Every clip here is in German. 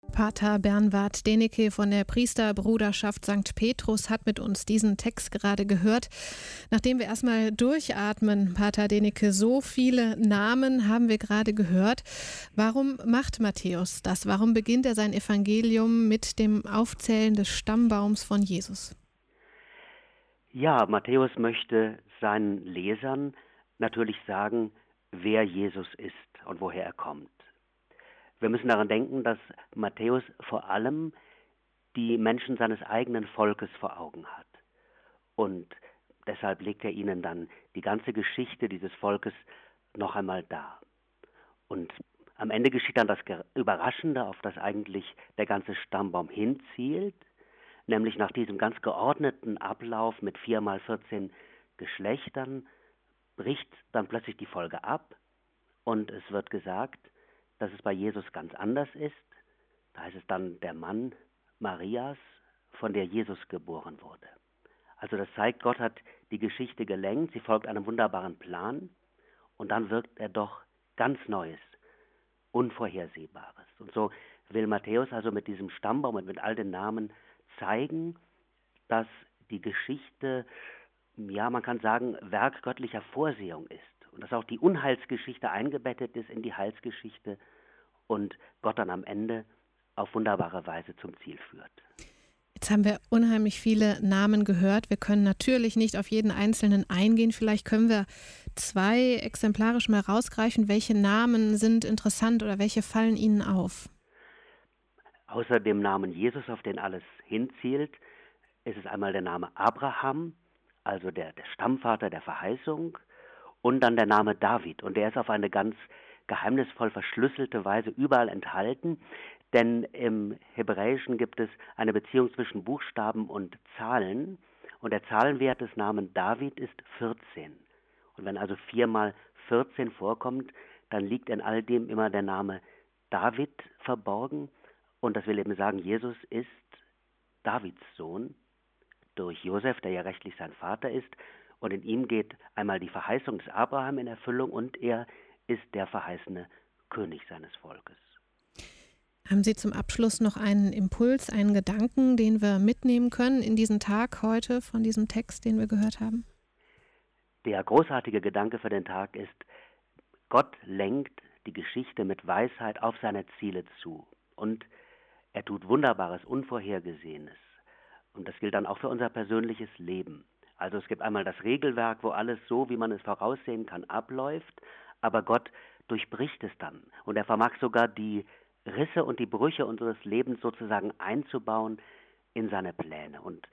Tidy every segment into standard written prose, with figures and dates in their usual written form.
Pater Bernward Deneke von der Priesterbruderschaft St. Petrus hat mit uns diesen Text gerade gehört. Nachdem wir erstmal durchatmen, Pater Deneke, so viele Namen haben wir gerade gehört. Warum macht Matthäus das? Warum beginnt er sein Evangelium mit dem Aufzählen des Stammbaums von Jesus? Ja, Matthäus möchte seinen Lesern natürlich sagen, wer Jesus ist und woher er kommt. Wir müssen daran denken, dass Matthäus vor allem die Menschen seines eigenen Volkes vor Augen hat. Und deshalb legt er ihnen dann die ganze Geschichte dieses Volkes noch einmal dar. Und am Ende geschieht dann das Überraschende, auf das eigentlich der ganze Stammbaum hinzielt, nämlich nach diesem ganz geordneten Ablauf mit 4 mal 14 Geschlechtern bricht dann plötzlich die Folge ab und es wird gesagt, dass es bei Jesus ganz anders ist. Da heißt es dann der Mann Marias, von der Jesus geboren wurde. Also das zeigt, Gott hat die Geschichte gelenkt, sie folgt einem wunderbaren Plan und dann wirkt er doch ganz Neues, Unvorhersehbares. Und so will Matthäus also mit diesem Stammbaum und mit all den Namen zeigen, dass die Geschichte, ja, man kann sagen, Werk göttlicher Vorsehung ist. Und dass auch die Unheilsgeschichte eingebettet ist in die Heilsgeschichte und Gott dann am Ende auf wunderbare Weise zum Ziel führt. Jetzt haben wir unheimlich viele Namen gehört. Wir können natürlich nicht auf jeden einzelnen eingehen. Vielleicht können wir 2 exemplarisch mal rausgreifen. Welche Namen sind interessant oder welche fallen Ihnen auf? Außer dem Namen Jesus, auf den alles hinzielt, ist es einmal der Name Abraham, also der Stammvater der Verheißung, und dann der Name David. Und der ist auf eine ganz geheimnisvoll verschlüsselte Weise überall enthalten, denn im Hebräischen gibt es eine Beziehung zwischen Buchstaben und Zahlen und der Zahlenwert des Namens David ist 14. Und wenn also 4 mal 14 vorkommt, dann liegt in all dem immer der Name David verborgen und das will eben sagen, Jesus ist Davids Sohn durch Josef, der ja rechtlich sein Vater ist. Und in ihm geht einmal die Verheißung des Abraham in Erfüllung und er ist der verheißene König seines Volkes. Haben Sie zum Abschluss noch einen Impuls, einen Gedanken, den wir mitnehmen können in diesen Tag heute von diesem Text, den wir gehört haben? Der großartige Gedanke für den Tag ist, Gott lenkt die Geschichte mit Weisheit auf seine Ziele zu. Und er tut Wunderbares, Unvorhergesehenes. Und das gilt dann auch für unser persönliches Leben. Also es gibt einmal das Regelwerk, wo alles so, wie man es voraussehen kann, abläuft, aber Gott durchbricht es dann. Und er vermag sogar die Risse und die Brüche unseres Lebens sozusagen einzubauen in seine Pläne. Und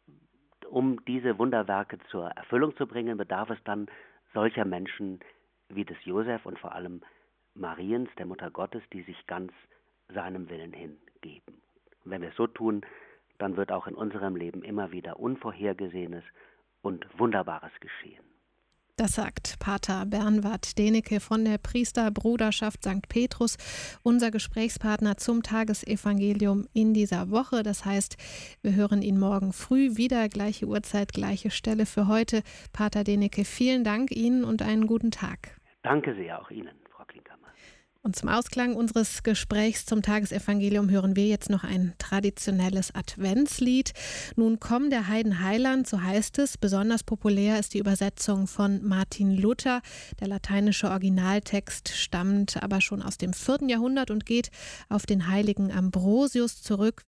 um diese Wunderwerke zur Erfüllung zu bringen, bedarf es dann solcher Menschen wie des Josef und vor allem Mariens, der Mutter Gottes, die sich ganz seinem Willen hingeben. Und wenn wir es so tun, dann wird auch in unserem Leben immer wieder Unvorhergesehenes und Wunderbares geschehen. Das sagt Pater Bernward Deneke von der Priesterbruderschaft St. Petrus, unser Gesprächspartner zum Tagesevangelium in dieser Woche. Das heißt, wir hören ihn morgen früh wieder, gleiche Uhrzeit, gleiche Stelle für heute. Pater Deneke, vielen Dank Ihnen und einen guten Tag. Danke sehr, auch Ihnen, Frau Klinkhammer. Und zum Ausklang unseres Gesprächs zum Tagesevangelium hören wir jetzt noch ein traditionelles Adventslied. Nun komm der Heiden Heiland, so heißt es. Besonders populär ist die Übersetzung von Martin Luther. Der lateinische Originaltext stammt aber schon aus dem 4. Jahrhundert und geht auf den heiligen Ambrosius zurück.